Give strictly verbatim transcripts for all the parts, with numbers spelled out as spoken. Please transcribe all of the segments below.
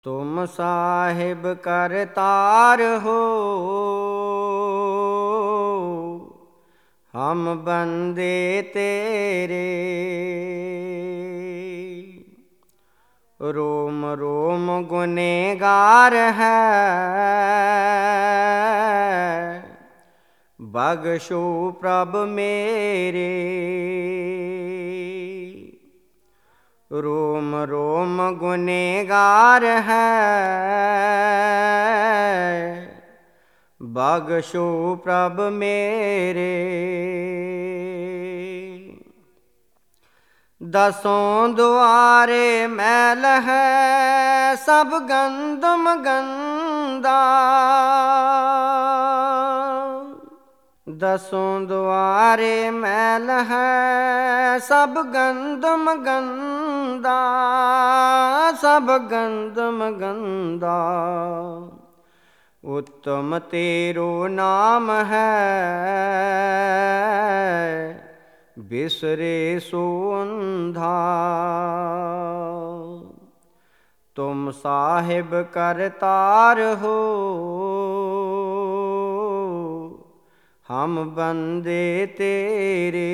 तुम साहिब करतार हो, हम बंदे तेरे। रोम रोम गुनहगार है, बख्शो प्रभ मेरे। रोम रोम गुनहगार है, बख्शो प्रभ मेरे। दसों द्वारे मैल है, सब गंदम गंदा। दसों द्वारे मैल है, सब गंदम गंदा, सब गंदम गंदा। उत्तम तेरो नाम है, बिसरे सो अंधा। तुम साहिब करतार हो, हम बंदे तेरे।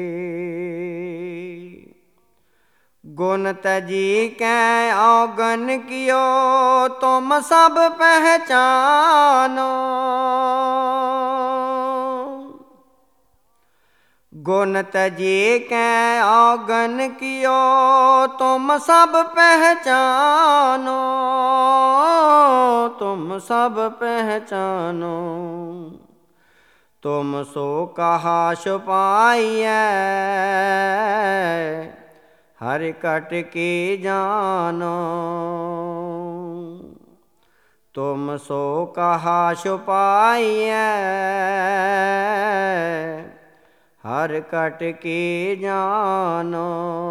गुण तजी कै औगन कियो, तुम सब पहचानो। गुण तजी कै औगन कियो, तुम सब पहचानो। तुम सब पहचानो। तुम सो कहा छुपाइयै, हर कट के जानो। तुम सो कहा छुपाइयै, हर कट के जानो।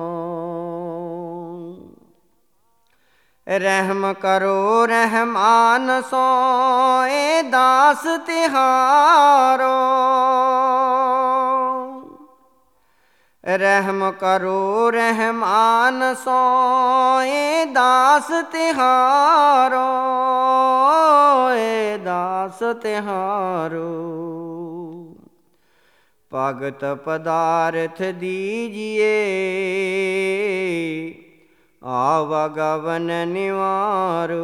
रहम करो रहमान सो, ए दास तिहारो। रहम करो रहमान सो, ए दास तिहारो, ए दास तिहारो। भगत पदार्थ दीजिए, आवागवन निवारो।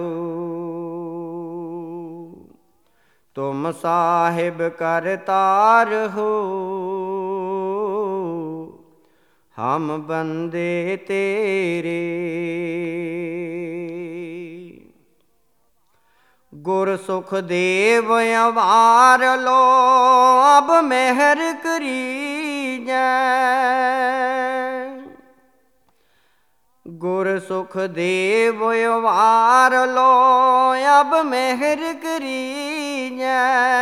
तुम साहिब करतार हो, हम बंदे तेरे। गुर सुख देव अवार लो, अब मेहर करीजै। गुर सुख देव अवार लो, अब मेहर करीजै।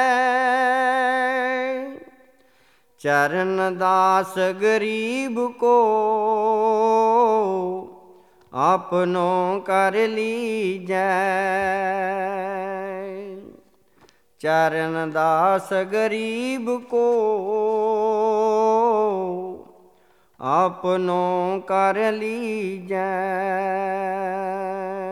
चरण दास गरीब को, आपनो कर लीजै। चरण दास गरीब को, आपनो कर लीजै।